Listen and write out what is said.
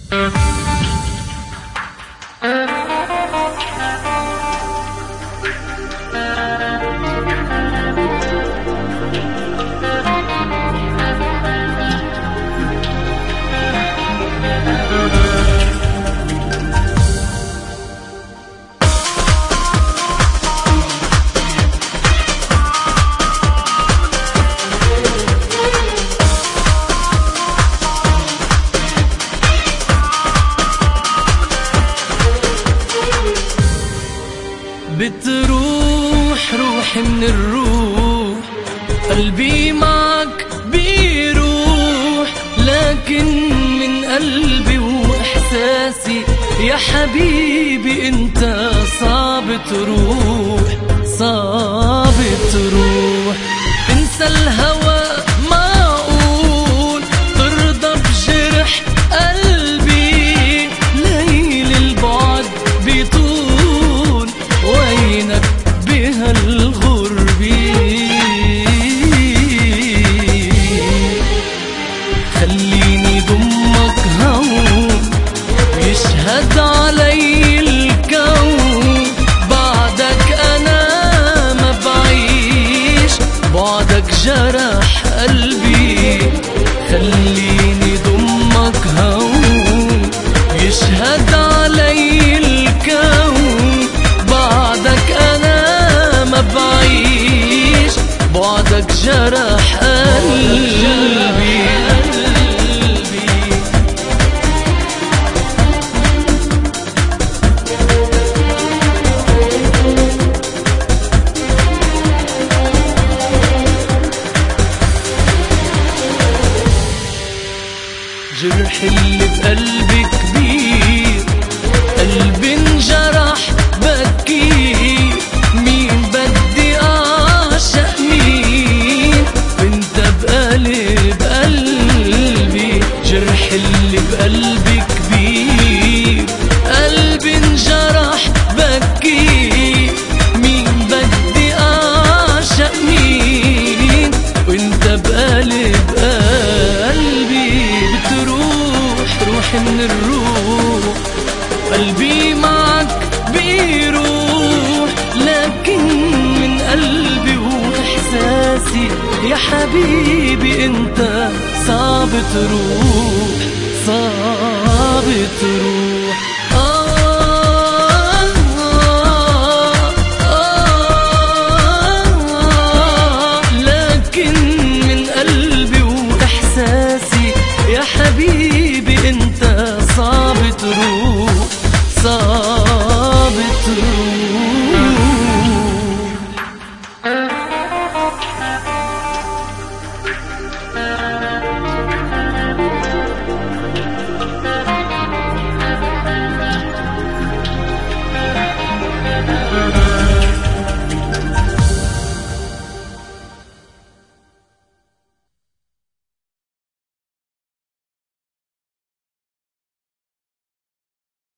بتروح روحي من الروح، قلبي معك بيروح، لكن من قلبي وإحساسي يا حبيبي انت صعب تروح، صعب تروح. انسى الهوى معقول ترضى بجرح قلبي، ليل البعد بيطول وينك بهالغربة. خليني ضمك هون يشهد علي الكون، بعدك أنا ما بعيش، بعدك جرح قلبي. خليني ضمك هون يشهد علي الكون، بعدك أنا ما بعيش، بعدك جرح قلبي. جرح اللي بقلبي كبير، قلبي انجرح بكي، مين بدي أعشق مين وانت بقلب قلبي. جرح اللي بقلبي كبير، قلبي انجرح بكي، مين بدي أعشق مين وانت بقلب قلبي. روحي من الروح، قلبي معك بيروح، لكن من قلبي وإحساسي يا حبيبي انت صعب تروح.